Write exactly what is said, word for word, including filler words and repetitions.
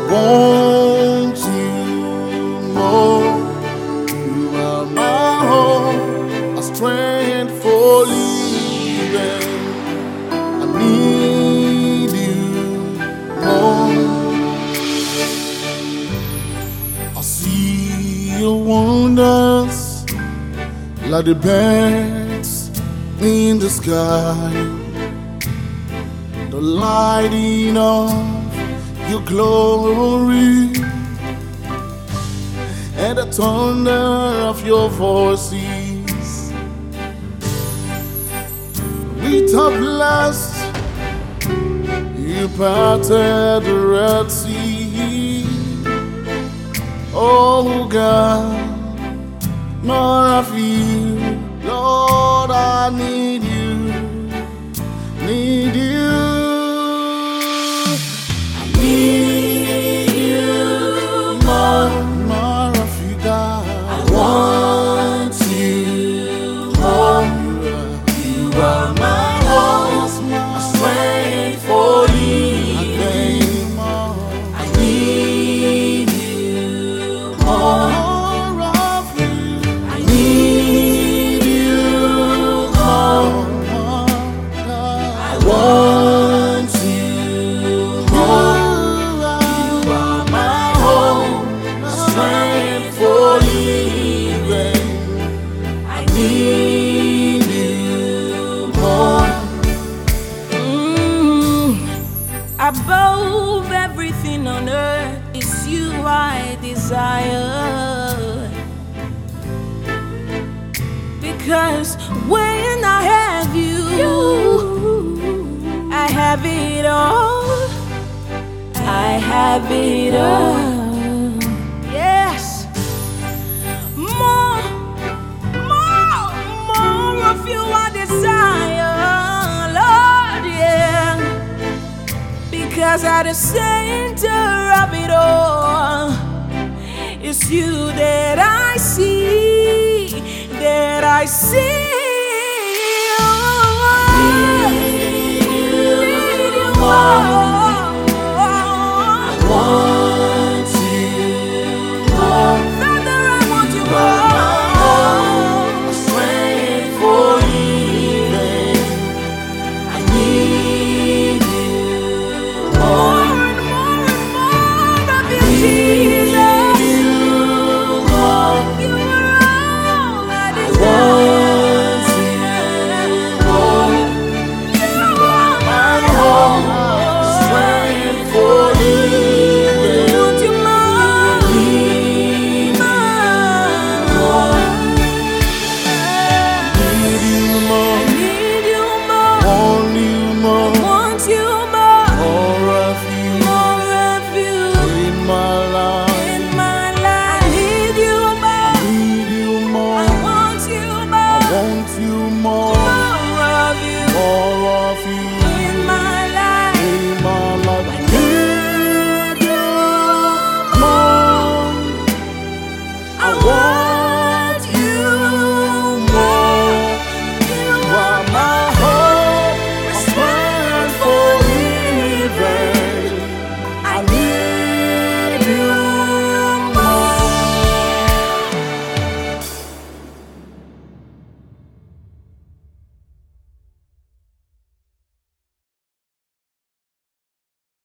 want you more. You are my hope, a strength for living. I need you more. I see your wonders like the birds in the sky, the lighting of your glory and the thunder of your voices. With a blast, you parted the Red Sea. Oh God, more of you, Lord, I need you, need you. I need you more, more of you, God. I want you more. You are my hope, my strength for living. I need you more. Want you more. You are my hope, my strength for living. I need you more. Mm. Above everything on earth is you I desire. Because when I have you, I have it all. I have it all. Yes. More, more, more of you I desire, Lord, yeah. Because at the center of it all is you that I see, that I see. I need you.